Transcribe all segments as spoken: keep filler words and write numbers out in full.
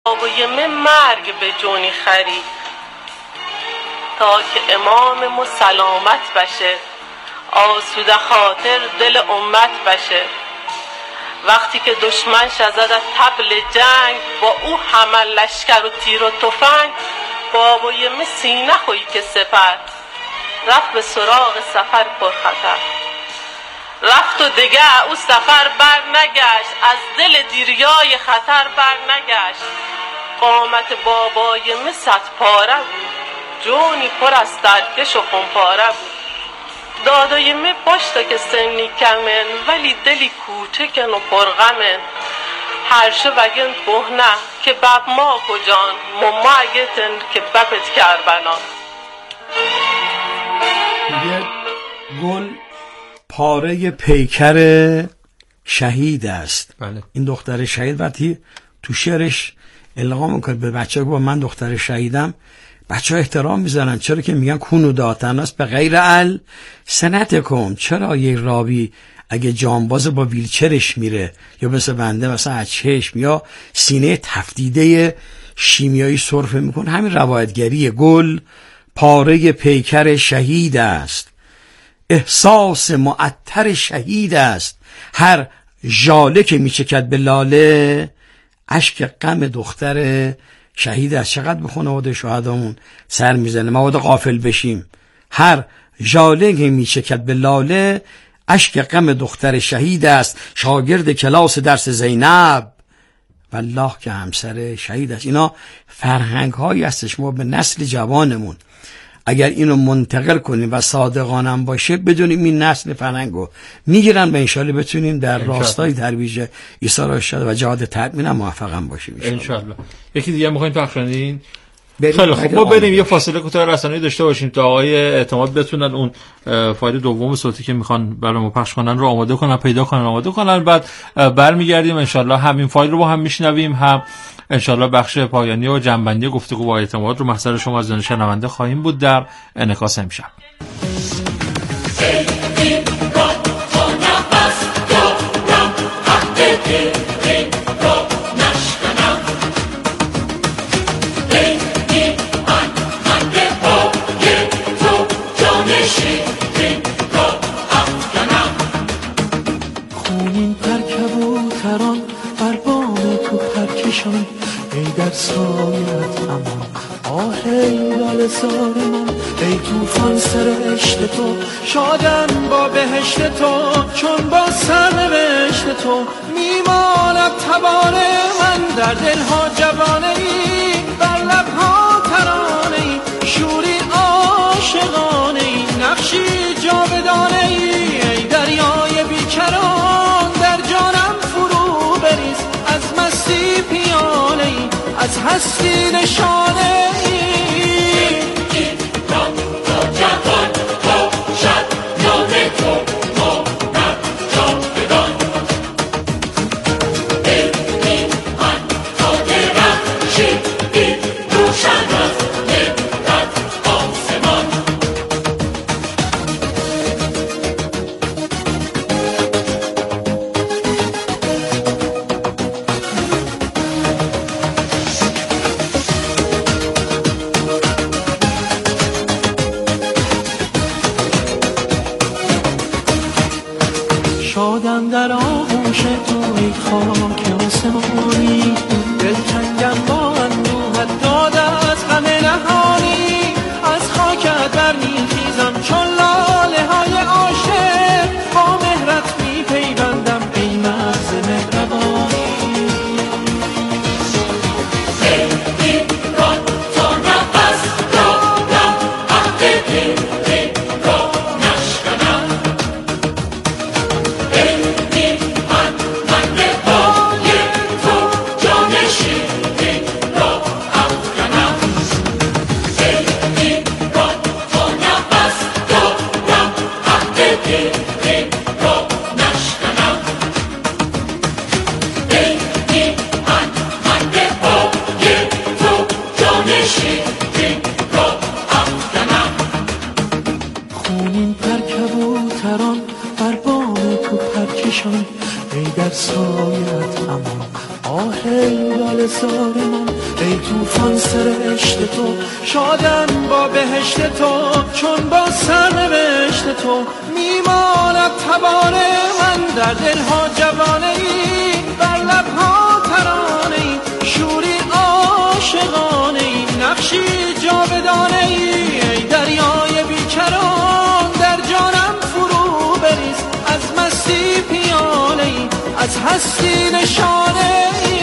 و یمه مرگ به جونی خری تا که اماممو سلامت بشه، آسوده خاطر دل امت بشه. وقتی که دشمنش ازد از طبل جنگ، با او همه لشکر و تیر و تفنگ، بابا یمه سینه خوی که سپر رفت به سراغ سفر پرخطر. رفت و دیگه او سفر بر نگشت، از دل دیریای خطر بر نگشت. قامت بابای یمه صد پاره بود، جونی پر از سرکش و خونپاره بود. دادای می پاشتا که سنی کمن، ولی دلی کوچکن و پرغمن. هرشه وگن بهنه که بب ما کجان، مما اگتن که ببت کربنان. میگه گل پاره پیکر شهید است. بله. این دختر شهید وقتی تو شعرش القا میکنه به بچه با من دختر شهیدم، بچه ها احترام میزنن. چرا که میگن کونو داتن است به غیر ال سنت کن. چرا یه راوی اگه جانباز با ویلچرش میره یا مثل بنده مثلا از چشم یا سینه تفدیده شیمیایی سرفه میکنه، همین روایتگری. گل پاره پیکر شهید است، احساس معطر شهید است. هر ژاله که میچکد به لاله، اشک غم دختر شهید است. چقدر به خانواده شهدامون سر میزنه، ما باید غافل بشیم. هر ژاله که میچکد به لاله، اشک غم دختر شهید است. شاگرد کلاس درس زینب، والله که همسر شهید است. اینا فرهنگ هایی هستش ما به نسل جوانمون اگر اینو منتقل کنیم و صادقانم باشه، بدونیم این نسل فرهنگو میگیرن و انشالله بتونیم در راستای ترویج ایثار شد و جهاد تأمین موفقم باشیم انشالله. یکی دیگه میخواین پخش کنین؟ خیلی خب، ما بریم یه فاصله کوتاه رسانه‌ای داشته باشیم تا آقای اعتماد بتونن اون فایل دوم صوتی که میخوان برامون پخش کنن رو آماده کنن، پیدا کنن، آماده کنن. بعد برمیگردیم انشالله همین فایل رو با هم میشنویم، هم انشالله بخش پایانی و جنبندی گفتگو با اعتماد رو محضر شما از جان شنونده خواهیم بود در انعکاس امشب. خونین پر کبوتران بر بام تو پرکشان، ای در سایت امان آه ای لال زار من. ای توفان سر عشق تو شادن با بهشت تو، چون با سرنوشت تو میماند تبانه من. در دلها جوانه ای، بر لبها ترانه ای، شوری عاشقانه ای، نقشی جاودانه ای. ای دریای بیکران در جانم فرو بریز، از مستی پیاله ای، از هستی نشانه ای. این رام تو جوان تو شد نام تو مانم جاودان. ای میهن تا درخشیدی روشن از نمرد آسمان. شادم در آغوش تو ای خاک آسمانی، دلتنگم با اندوهت داده از غم نهانی. از خاکت برمیخیزم چون لاله های عاشق، با مهرت میپیوندم ای مغز مهربانی. ای ایران تا نفس دارم، عهد پیری را نشکنم. ای میهن من به پای تو جان شیرین را افکنم. ای ایران تا نفس دارم، عهد پیری را نشکنم. ای میهن من به پای تو جان شیرین را افکنم. خونین پر کبوتران بر بام تو پرکشان، ای در سایت امان آه ای لال زار من. طوفان سرشت تو، شادم با بهشت تو چون با سرنوشت تو. میماند تبانه من در دلها جوانه ای، بر لبها ترانه ای، شوری عاشقانه ای، نقشی جاودانه ای. ای دریای بیکران در جانم فرو بریز، از مستی پیاله ای، از هستی نشانه ای.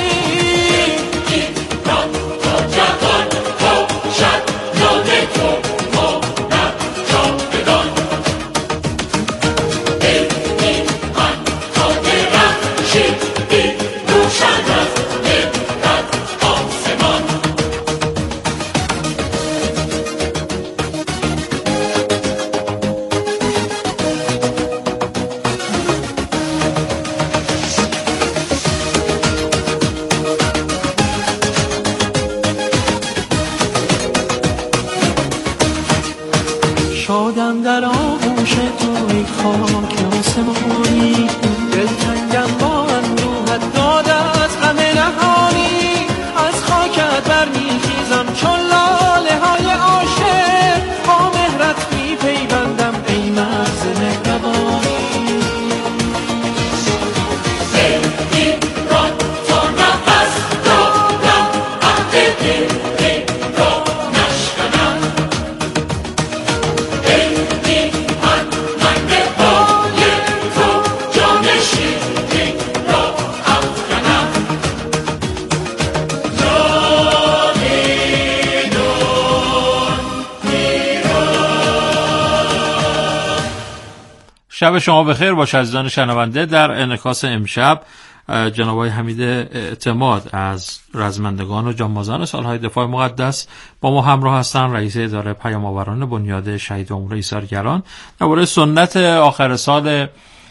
شادم در آغوش تو ای خاک آسمانی، دلتنگم با اندوهت داده از غم نهانی. از خاکت برمیخیزم چون لاله های عاشق، با مهرت میپیوندم ای مرز مهربانی. شب شما بخیر باشه عزیزان شنونده. در انعکاس امشب جناب آقای حمید اعتماد از رزمندگان و جانبازان سالهای دفاع مقدس با ما همراه هستند، رئیس اداره پیام آوران بنیاد شهید امور ایثارگران. درباره سنت آخر سال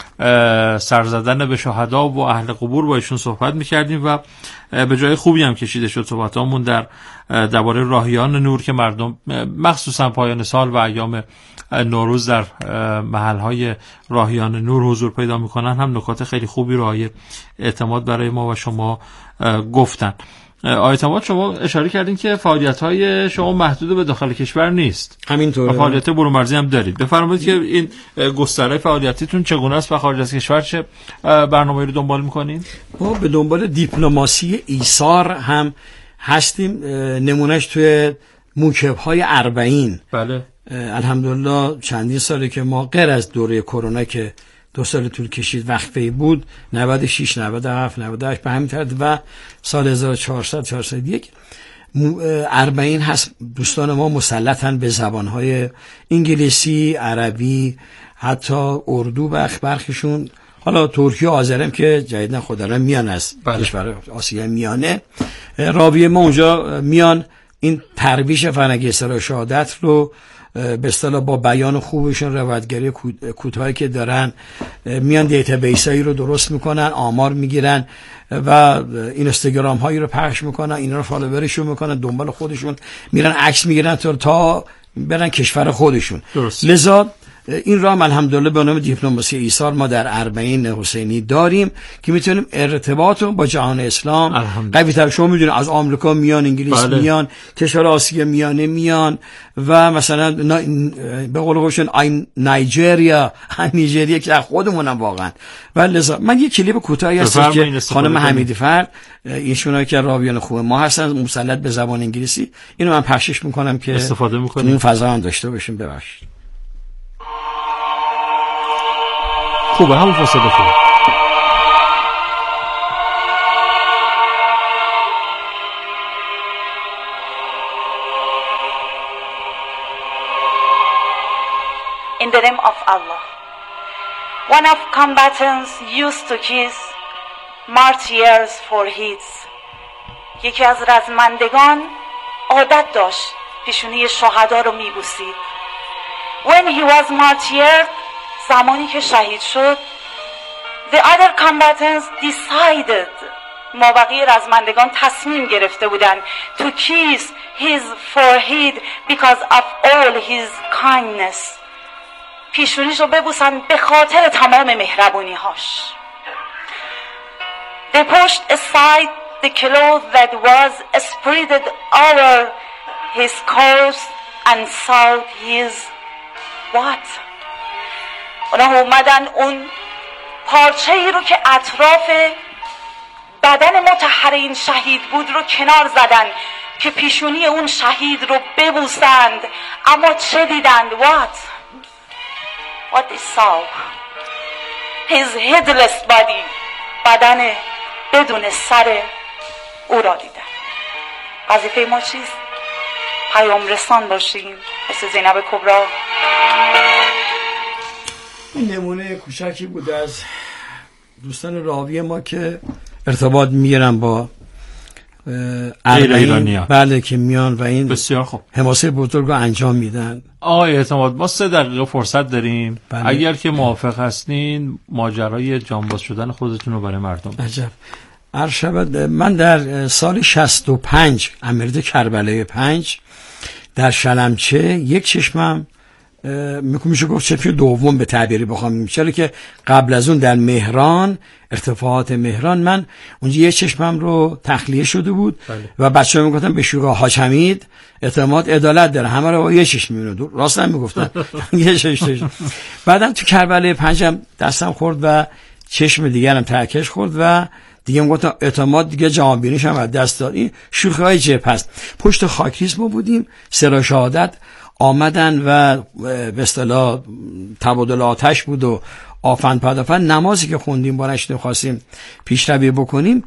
سرزدن به شهدا و اهل قبور با ایشون صحبت می‌کردیم و به جای خوبی هم کشیده شد صحبتامون در درباره راهیان نور که مردم مخصوصا پایان سال و ایام نوروز در محل‌های راهیان نور حضور پیدا می‌کنن هم نکات خیلی خوبی رو آقای اعتماد برای ما و شما گفتن. آقای اعتماد شما اشاره کردین که فعالیت‌های شما محدود به داخل کشور نیست، همینطوره، فعالیت برون‌مرزی هم دارید. بفرمایید که این گستره فعالیتیتون چگونه است و خارج از کشور چه برنامه‌ای رو دنبال می‌کنین؟ ما به دنبال دیپلماسی ایثار هم هستیم. نمونهش توی موکب‌های اربعین. بله الحمدلله چندین ساله که ما غیر از دوره کرونا که دو سال طول کشید وقفه‌ای بود، نود و شش نود و هفت نود و هشت به همین ترتیب و سال هزار و چهارصد چهارصد و یک اربعین هست. دوستان ما مسلطن به زبانهای انگلیسی، عربی، حتی اردو بخ برخشون، حالا ترکی و آذرم که جدیدن خوددارن میان از کشور آسیا میانه. راویه ما اونجا میان این ترویج فرهنگ اصلاح شهادت رو به اصطلاح با بیان خوبشون، روایتگری کوتاهی که دارن، میان دیتابیسایی رو درست میکنن، آمار میگیرن و اینستاگرام هایی رو پخش میکنن، اینا رو فالوورشون میکنن، دنبال خودشون میرن، عکس میگیرن تا تا برن کشور خودشون. درست. لذا این راه الحمدلله به نام دیپلماسی ایثار ما در اربعین حسینی داریم که میتونیم ارتباط رو با جهان اسلام قوی تر. شما میدونید از آمریکا میان، انگلیس بله. میان، کشور آسیا میانه میان و مثلا به قول خودشون آی نایجریا نیجریه که خودمونم واقعا. ولی من یه کلیپ کوتاهی هست که خانم حمیدی فرد ایشونا که راویان خوب ما هستن مسلط به زبان انگلیسی، اینو من پخشش میکنم که استفاده میکنیم این فضا هم داشته باشیم. ببخشید خوبه همون فاصله خوبه. In the name of Allah. One of combatants used to kiss martyrs' foreheads. یکی از رزمندگان عادت داشت پیشونی شهدا رو میبوسید. When he was martyred, زمانی که شهید شد، the other combatants decided، مابقی رزمندگان تصمیم گرفته بودند to kiss his forehead because of all his kindness، پیشونیش رو ببوسن به خاطر تمام مهربونی هاش. They pushed aside the cloth that was spread over his corpse and sought his what? اونا اومدن اون پارچه ای رو که اطراف بدن مطهر این شهید بود رو کنار زدن که پیشونی اون شهید رو ببوسند، اما چه دیدند؟ What? What they saw? His headless body. بدن بدون سر او را دیدن. وظیفه ما چیست؟ پیام رسان باشیم مثل زینب کبرا. این نمونه کوچکی بود از دوستان راوی ما که ارتباط میگیرن با غیر ایرانی ها. بله که میان و این بسیار خوب حماسه بزرگ رو انجام میدن. آقای اعتماد ما سه دقیقه فرصت داریم. بله. اگر که موافق هستین ماجرای جانباز شدن خودتون رو برای مردم. عجب. عرض شود من در سال شصت و پنج عملیات کربلای پنج در شلمچه یک چشمم میشه گفت چشم دوم به تعبیری بخوام، چرا که قبل از اون در مهران ارتفاعات مهران من اونجا یه چشمم رو تخلیه شده بود. بله. و بچه‌ها میگفتن به شوقا حاج حمید اعتماد عدالت داره، همه رو با یه چشم میبینه، راست هم میگفتن یه چشم. بعدم تو کربلای پنجم دستم خورد و چشم دیگرم ترکش خورد و دیگه میگفتن اعتماد دیگه جهانبینیش هم از دست داد. این شوخی‌های جبهه است. پشت خاکریز ما بودیم، سرا شهادت آمدن و به اصطلاح تبادل آتش بود و آفند پدافند. نمازی که خوندیم با نشد خواستیم پیشروی بکنیم،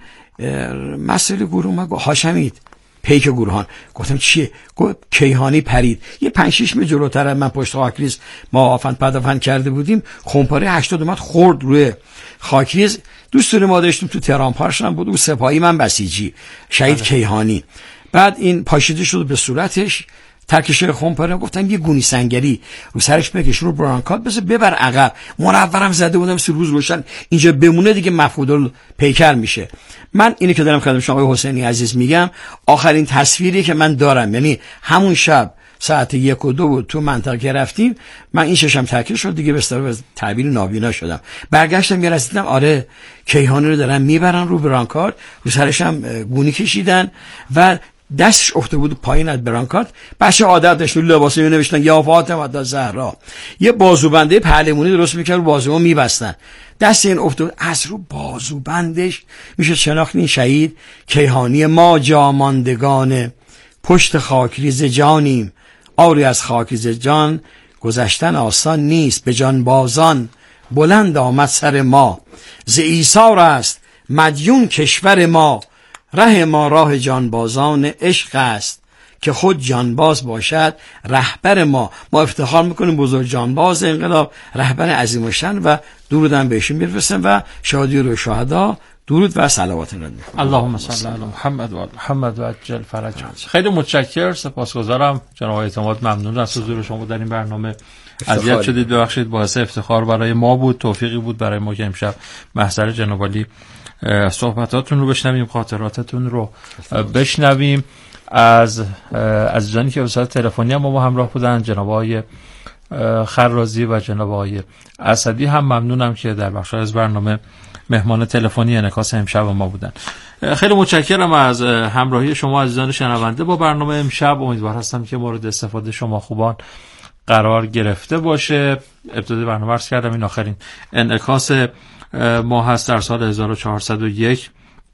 مسئله گروه ما گفت حاج حمید پیک گروهان. گفتم چیه؟ گفت کیهانی پرید. یه پنج شش متر جلوتر من پشت خاکریز ما آفند پدافند کرده بودیم، خمپاره هشتاد اومد خورد روی خاکریز. دوستون ما داشتیم تو تهران پارش هم بود، او سپاهی من بسیجی شهید کیهانی. بعد این پاشیده شد به صورتش، ترکشه خمپاره. گفتم یه گونی سنگری رو سرش بکش، رو برانکات بذار ببر عقب. منورم زده بودم سی روز روشن اینجا بمونه دیگه مفقود پیکر میشه. من اینی که دارم خدمت شما آقای حسینی عزیز میگم، آخرین تصویری که من دارم، یعنی همون شب ساعت یک و دو بود تو منطقه که رفتیم، من این ششم ترکیه شد دیگه، به اصطلاح تعبیر نابینا شدم. برگشتم یه رسیدم آره کیهانی رو دارن میبرن رو برانکارد، رو سرش هم گونی کشیدن و دستش افته بود پایین از برانکارد. بچه عادت داشت رو لباسه می نوشتن یا فاطمه الزهرا، یه بازوبنده پهلمونی درست میکرد رو بازوها میبستن. دست این افته بود، از رو بازوبندش میشه شناخت این شهید کیهانی. ما جاماندگان پشت خاکریز جانیم، آری از خاکریز جان گذشتن آسان نیست. به جان بازان بلند آمد سر ما، ز ایثار است مدیون کشور ما. ره ما راه جانبازان عشق است، که خود جانباز باشد رهبر ما. ما افتخار میکنیم بزرگ جانباز انقلاب، رهبر عظیم الشأن و درودم بهشون میرسیم و شادی رو شهدا درود و صلوات می‌کنیم. اللهم صل علی محمد و آل محمد و عجل فرجهم. خیلی متشکرم، سپاسگزارم جناب اعتماد، ممنون از حضور شما در این برنامه. اذیت شدید ببخشید، باعث افتخار برای ما بود، توفیقی بود برای ما که امشب محضر جناب عالی صحبتاتون رو بشنویم، خاطراتتون رو بشنویم. از عزیزانی که به صورت تلفنی هم با ما همراه بودن، جناب آقای خرازی و جناب آقای اسدی، هم ممنونم که در بخش از برنامه مهمان تلفنی انعکاس امشب ما بودن. خیلی متشکرم از همراهی شما عزیزان شنونده با برنامه امشب. امیدوار هستم که مورد استفاده شما خوبان قرار گرفته باشه. ابتدای برنامه عرض کردم این آخرین انعکاس ما هست در سال هزار و چهارصد و یک.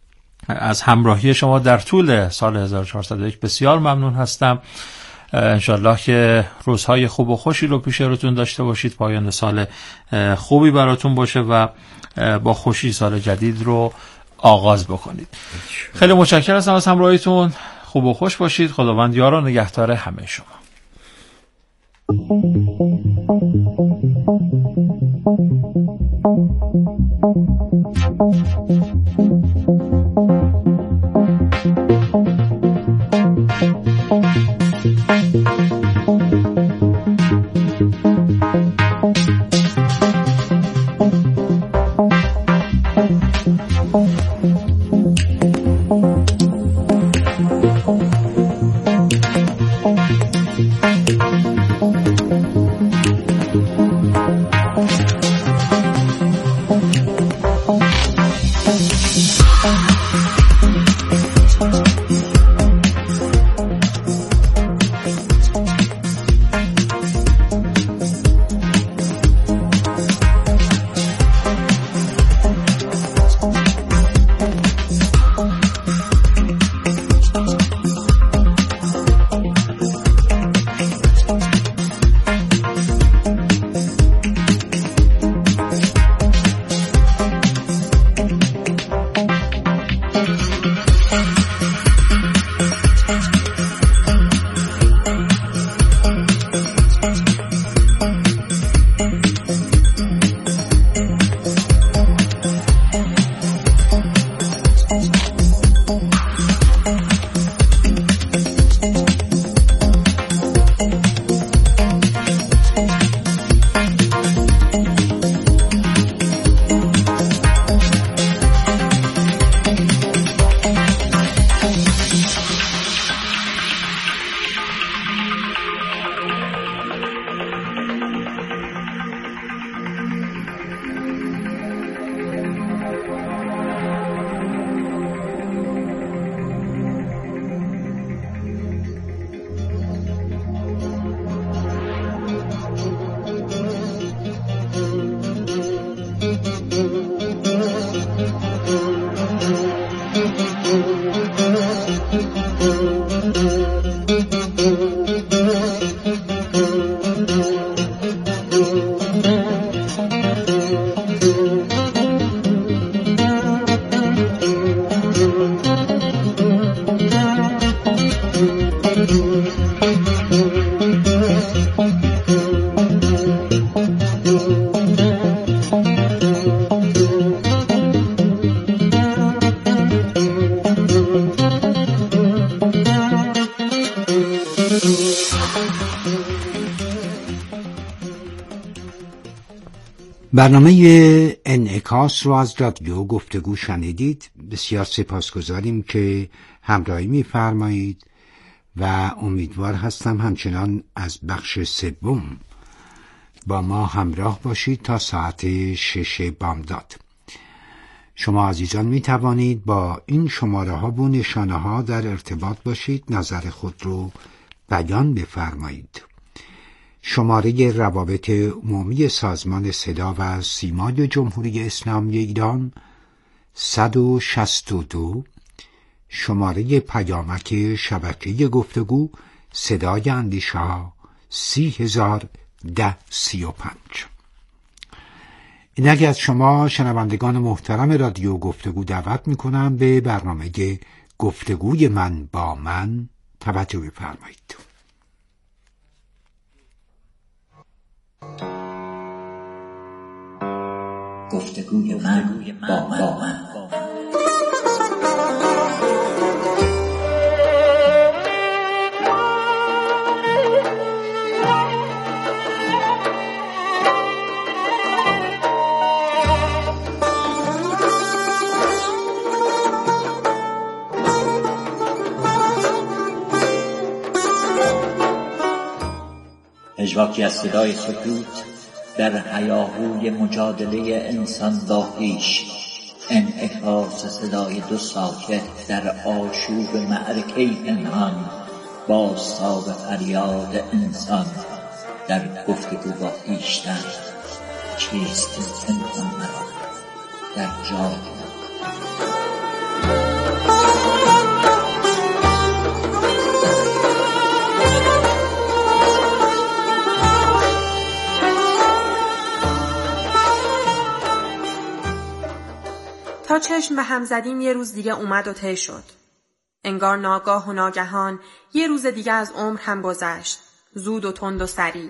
از همراهی شما در طول سال هزار و چهارصد و یک بسیار ممنون هستم. انشالله که روزهای خوب و خوشی رو پیش روتون داشته باشید، پایان سال خوبی براتون باشه و با خوشی سال جدید رو آغاز بکنید. خیلی متشکرم از همراهیتون، خوب و خوش باشید. خداوند یار و نگهدار همه شما. برنامه انعکاس رو از رادیو گفتگو شنیدید. بسیار سپاسگزاریم که همراهی می‌فرمایید و امیدوار هستم همچنان از بخش سوم با ما همراه باشید تا ساعت شش بامداد. شما عزیزان می توانید با این شماره ها و نشانه ها در ارتباط باشید، نظر خود رو بیان بفرمایید. شماره روابط عمومی سازمان صدا و سیمای جمهوری اسلامی ایران صد و شصت و دو، شماره پیامک شبکه گفتگو صدای اندیشه ها سی هزار ده سی و پنج. اینک از شما شنوندگان محترم رادیو گفتگو دعوت میکنم به برنامه گفتگوی من با من توجه بفرمایید. گفتگوی من با من, با من. پژواکی از صدای سکوت در هیاهوی مجادله انسان با خویش، انعکاس صدای دو ساکت در آشوب معرکه پنهان، بازتاب فریاد انسان در گفتگو با خویشتن. چیست پنهان مرا در جای تا چشم به هم زدیم یه روز دیگه اومد و طی شد. انگار ناگاه و ناگهان یه روز دیگه از عمر هم گذشت، زود و تند و سریع.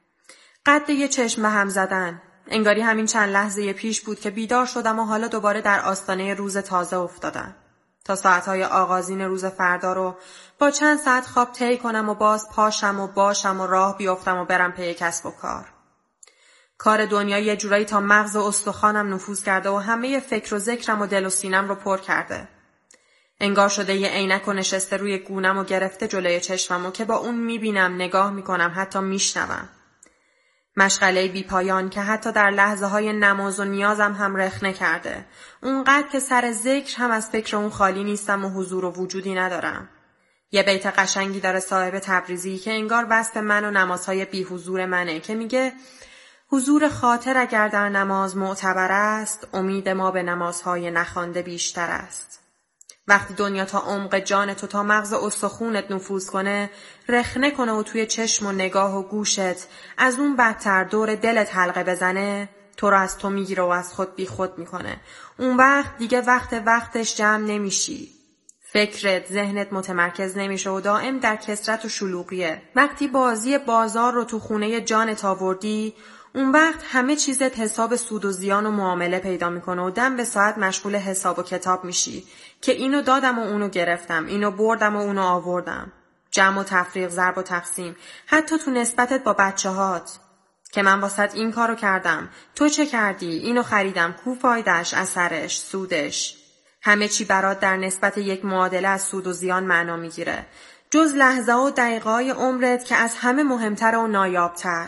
قد یه چشم به هم زدن، انگاری همین چند لحظه پیش بود که بیدار شدم و حالا دوباره در آستانه روز تازه افتادم. تا ساعتهای آغازین روز فردا رو با چند ساعت خواب طی کنم و باز پاشم و باشم و راه بیافتم و برم پی کسب و کار. کار دنیا یه جورایی تا مغز و استخوانم نفوذ کرده و همه فکر و ذکرم و دل و سینم رو پر کرده. انگار شده یه عینک و نشسته روی گونم و گرفته جلوی چشمم و که با اون میبینم، نگاه میکنم، حتی میشنوم. مشغله بی پایان که حتی در لحظه های نماز و نیازم هم رخنه کرده. اونقدر که سر ذکر هم از فکر اون خالی نیستم و حضور و وجودی ندارم. یه بیت قشنگی داره صاحب تبریزی که انگار وصف من و نمازهای بی حضور منه که میگه حضور خاطر اگر در نماز معتبر است، امید ما به نمازهای نخوانده بیشتر است. وقتی دنیا تا عمق جان تو، تا مغز استخونت نفوذ کنه، رخنه کنه و توی چشم و نگاه و گوشت از اون بدتر دور دلت حلقه بزنه، تو رو از تو میگیره و از خود بی خود میکنه. اون وقت دیگه وقت وقتش جمع نمیشی. فکرت، ذهنت متمرکز نمیشه و دائم در کثرت و شلوغیه. وقتی بازی بازار رو تو خونه جانت آوردی، اون وقت همه چیزت حساب سود و زیان و معامله پیدا میکنه و دم به ساعت مشغول حساب و کتاب میشی که اینو دادم و اونو گرفتم، اینو بردم و اونو آوردم. جمع و تفریق، ضرب و تقسیم، حتی تو نسبتت با بچه هات که من واسط این کارو کردم، تو چه کردی، اینو خریدم، کو فایدهش، اثرش، سودش. همه چی برات در نسبت یک معادله از سود و زیان معنا میگیره، جز لحظه و دقیقه‌های عمرت که از همه مهمتر و نایابتر،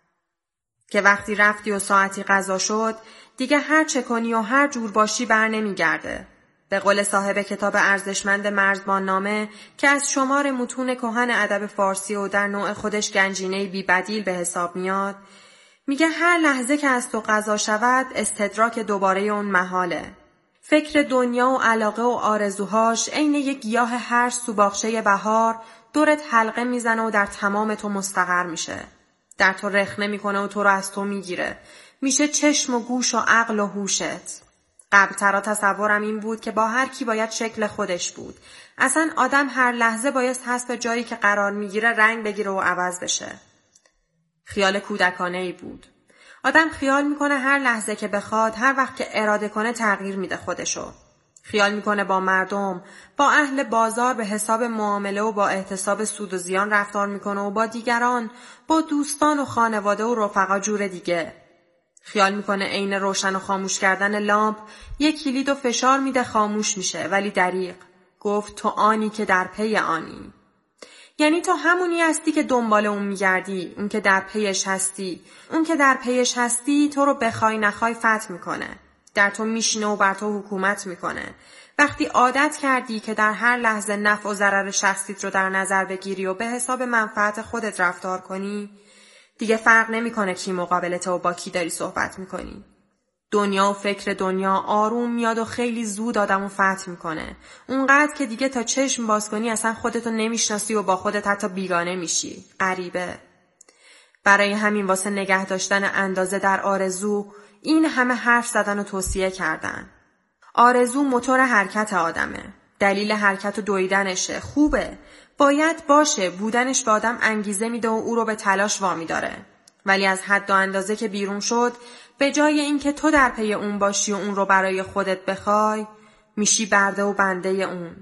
که وقتی رفتی و ساعتی قضا شد دیگه هر چه کنی و هر جور باشی بر نمیگرده. به قول صاحب کتاب ارزشمند مرزبان نامه که از شمار متون کهن ادب فارسی و در نوع خودش گنجینه بی بدیل به حساب میاد، میگه هر لحظه که از تو قضا شود استدراک دوباره اون محاله. فکر دنیا و علاقه و آرزوهاش عین یک گیاه هرز تو باغچه بهار دورت حلقه میزنه و در تمام تو مستقر میشه. در تو رخنه میکنه و تو رو از تو میگیره. میشه چشم و گوش و عقل و هوشت. قبل‌ترا تصورم این بود که با هر کی باید شکل خودش بود. اصلا آدم هر لحظه بایست حسب جایی که قرار میگیره رنگ بگیره و عوض بشه. خیال کودکانه ای بود. آدم خیال میکنه هر لحظه که بخواد، هر وقت که اراده کنه تغییر میده خودشو. خیال میکنه با مردم، با اهل بازار به حساب معامله و با احتساب سود و زیان رفتار میکنه و با دیگران، با دوستان و خانواده و رفقا جور دیگه. خیال میکنه عین روشن و خاموش کردن لامپ یک کلید و فشار میده خاموش میشه، ولی دریغ. گفت تو آنی که در پی آنی. یعنی تو همونی هستی که دنبال اون میگردی، اون که در پیش هستی. اون که در پیش هستی تو رو بخوای نخوای فتح میکنه. در تو میشینه و بر تو حکومت میکنه. وقتی عادت کردی که در هر لحظه نفع و ضرر شخصیت رو در نظر بگیری و به حساب منفعت خودت رفتار کنی، دیگه فرق نمیکنه کی مقابلته و با کی داری صحبت میکنی. دنیا و فکر دنیا آروم میاد و خیلی زود آدمو فتح میکنه. اونقدر که دیگه تا چشم باز کنی اصلا خودتو نمیشناسی و با خودت حتی بیگانه میشی. غریبه. برای همین واسه نگه داشتن اندازه در آرزو این همه حرف زدن و توصیه کردن. آرزو موتور حرکت آدمه. دلیل حرکت و دویدنشه. خوبه. باید باشه. بودنش به آدم انگیزه میده و او رو به تلاش وامی داره. ولی از حد و اندازه که بیرون شد، به جای اینکه تو در پی اون باشی و اون رو برای خودت بخوای، میشی برده و بنده اون.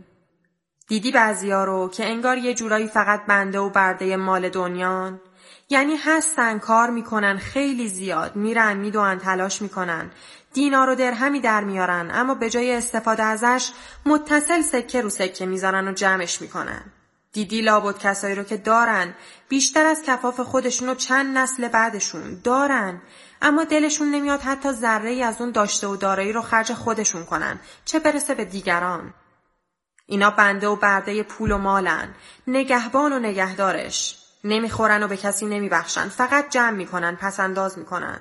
دیدی بعضیا رو که انگار یه جورایی فقط بنده و برده مال دنیان؟ یعنی هستن، کار میکنن خیلی زیاد، میرن میدوان، تلاش میکنن، دینار و درهمی در میارن، اما به جای استفاده ازش متصل سکه رو سکه میذارن و جمعش میکنن. دیدی لابد کسایی رو که دارن، بیشتر از کفاف خودشون و چند نسل بعدشون دارن، اما دلشون نمیاد حتی ذره‌ای از اون داشته و دارایی رو خرج خودشون کنن، چه برسه به دیگران. اینا بنده و برده پول و مالن، نگهبان و نگهدارش. نمیخورن و به کسی نمیبخشن، فقط جمع میکنن، پس انداز میکنن،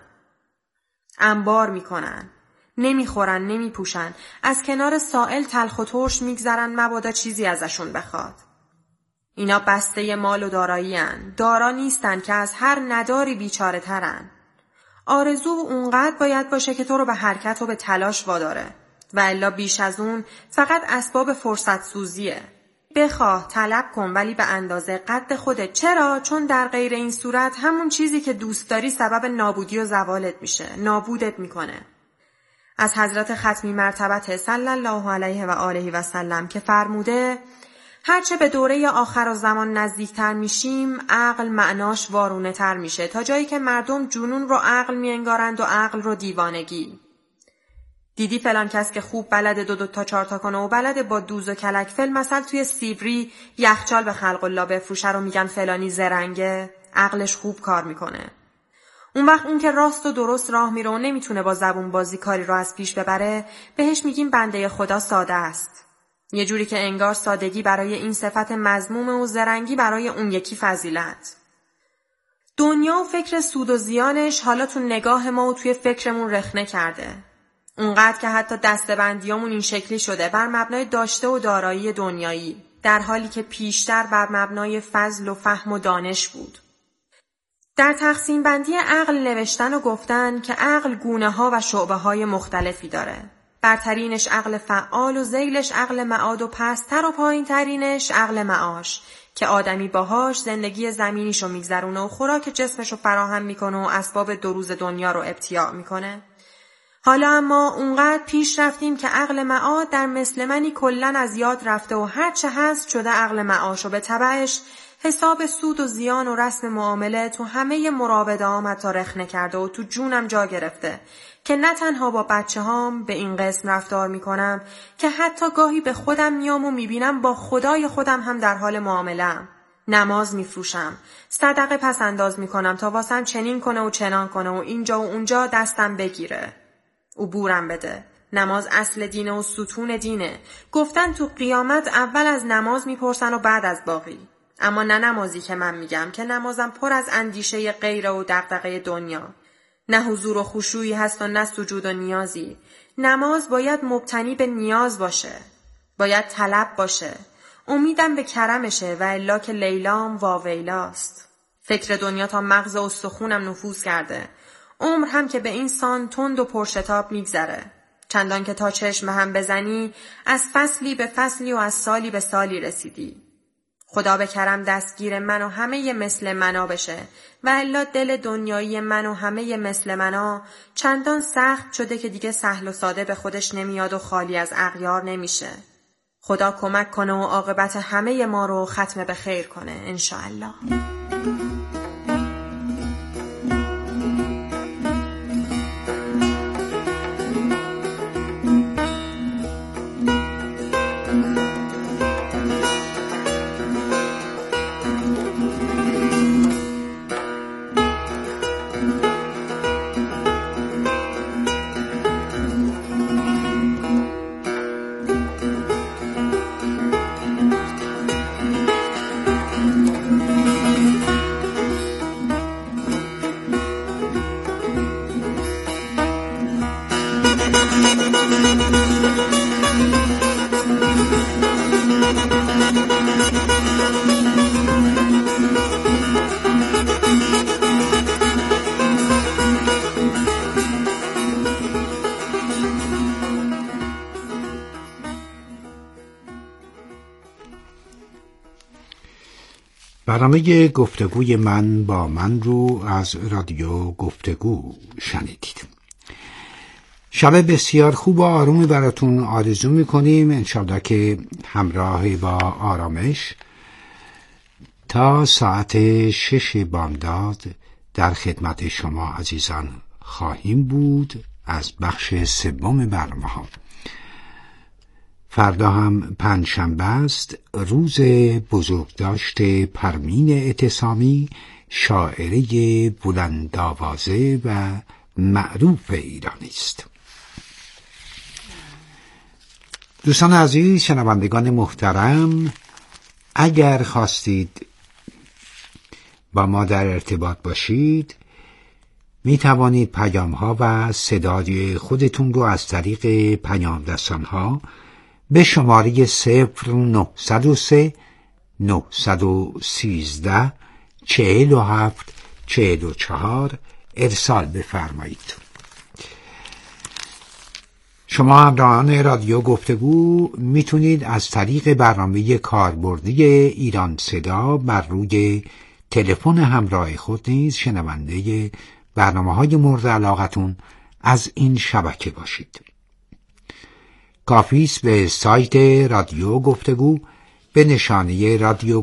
انبار میکنن. نمیخورن، نمیپوشن، از کنار سائل تلخ و ترش میگذرن مبادا چیزی ازشون بخواد. اینا بسته مال و دارایی هن. دارا نیستن که از هر نداری بیچاره ترن. آرزو اونقدر باید باشه که تو رو به حرکت و به تلاش واداره، و الا بیش از اون فقط اسباب فرصت سوزیه. بخواه، طلب کن، ولی به اندازه قد خودت. چرا؟ چون در غیر این صورت همون چیزی که دوست داری سبب نابودی و زوالت میشه، نابودت میکنه. از حضرت ختمی مرتبت صلی الله علیه و آله و سلم که فرموده هرچه به دوره آخر و زمان نزدیکتر میشیم، عقل معناش وارونه تر میشه، تا جایی که مردم جنون رو عقل میانگارند و عقل رو دیوانگی. دیدی فلان کس که خوب بلد دو دو تا چهار تا کنه و بلد با دوز و کلک فل مثلا توی سیبری یخچال به خلق الله بفروشه رو میگن فلانی زرنگه، عقلش خوب کار میکنه. اون وقت اون که راست و درست راه میره و نمیتونه با زبون بازی کاری رو از پیش ببره، بهش میگیم بنده خدا ساده است. یه جوری که انگار سادگی برای این صفت مذمومه و زرنگی برای اون یکی فضیلت. دنیا و فکر سود و زیانش حالا تو نگاه ما و توی فکرمون رخنه کرده. اونقدر که حتی دسته‌بندیامون این شکلی شده، بر مبنای داشته و دارایی دنیایی، در حالی که پیشتر بر مبنای فضل و فهم و دانش بود. در تقسیم بندی عقل نوشتن و گفتن که عقل گونه ها و شعبه های مختلفی داره. برترینش عقل فعال و ذیلش عقل معاد و پستر و پایین ترینش عقل معاش که آدمی باهاش زندگی زمینیشو میگذرونه و خوراک جسمشو فراهم میکنه و اسباب دو روز دنیا رو ابتیاع میکنه. حالا اما اونقدر پیش رفتیم که عقل معاد در مثل منی کلن از یاد رفته و هرچه هست شده عقل معاش و به تبعش حساب سود و زیان و رسم معامله تو همه مراوده هام حتی رخنه کرده و تو جونم جا گرفته که نه تنها با بچه هام به این قسم رفتار میکنم که حتی گاهی به خودم میام و میبینم با خدای خودم هم در حال معامله‌ام. نماز میفروشم، صدقه پس انداز میکنم تا واسم چنین کنه و چنان کنه و اینجا و اونجا دستم بگیره، عبورم بده. نماز اصل دینه و ستون دینه. گفتن تو قیامت اول از نماز میپرسن و بعد از باقی. اما نه نمازی که من میگم که نمازم پر از اندیشه غیره و دغدغه دنیا. نه حضور و خشوعی هست و نه سجود و نیازی. نماز باید مبتنی به نیاز باشه. باید طلب باشه. امیدم به کرمشه و الا که لیلام واویلاست. فکر دنیا تا مغز استخونم نفوذ کرده. عمر هم که به این سان تند و پرشتاب میگذره. چندان که تا چشم هم بزنی از فصلی به فصلی و از سالی به سالی رسیدی. خدا به کرم دستگیر من و همه مثل منا بشه و الا دل دنیایی من و همه مثل منا چندان سخت شده که دیگه سهل و ساده به خودش نمیاد و خالی از اغیار نمیشه. خدا کمک کنه و عاقبت همه ما رو ختم به خیر کنه انشاءالله. برنامه گفتگوی من با من رو از رادیو گفتگو شنیدید. شب بسیار خوب و آرومی براتون آرزو میکنیم. انشالله که همراه با آرامش تا ساعت شش بامداد در خدمت شما عزیزان خواهیم بود از بخش سوم برنامه ها. فردا هم پنجشنبه است، روز بزرگداشت پروین اعتصامی، شاعره بلندآوازه و معروف ایرانی است. دوستان عزیز، شنوندگان محترم، اگر خواستید با ما در ارتباط باشید می توانید پیام ها و صدای خودتون رو از طریق پیام رسان ها به شماره صفر نهصد و سه نهصد و سیزده چهل و هفت چهل و چهار ارسال بفرمایید. شما همراهان رادیو گفتگو میتونید از طریق برنامه کاربردی ایران صدا بر روی تلفن همراه خود نیز شنونده برنامه‌های مورد علاقتون از این شبکه باشید. کافی است به سایت رادیو گفتگو به نشانه رادیو